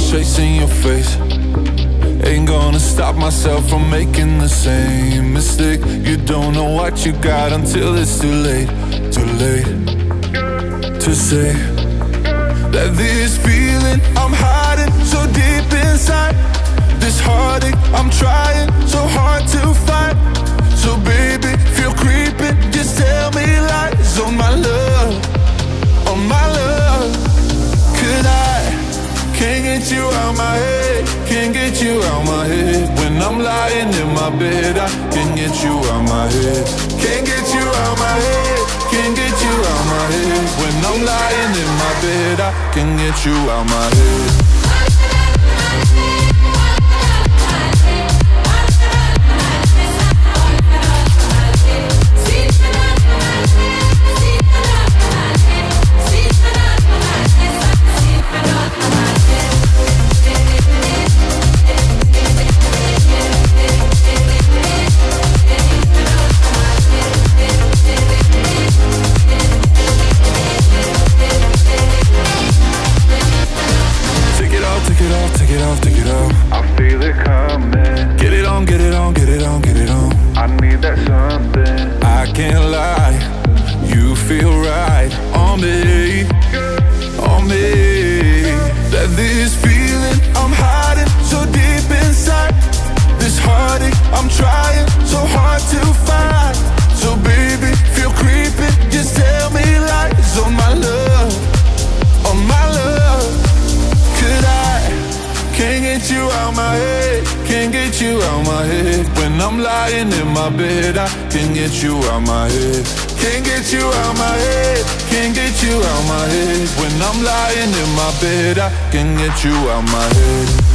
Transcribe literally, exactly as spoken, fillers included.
chasing your face. Ain't gonna stop myself from making the same mistake. You don't know what you got until it's too late. Too late to say that this feeling I'm hiding so deep inside, this heartache I'm trying so hard to fight. So baby, feel creeping, just tell me lies on my love, on my love. Could I, can't get you out my head, can't get you out my head. When I'm lying in my bed, I can't get you out my head. Can't get you out my head, can't get you out my head. When I'm lying in my bed, I can't get you out my head. Can't get you out my head. Can't get you out my head. Can't get you out my head. When I'm lying in my bed, I can't get you out my head.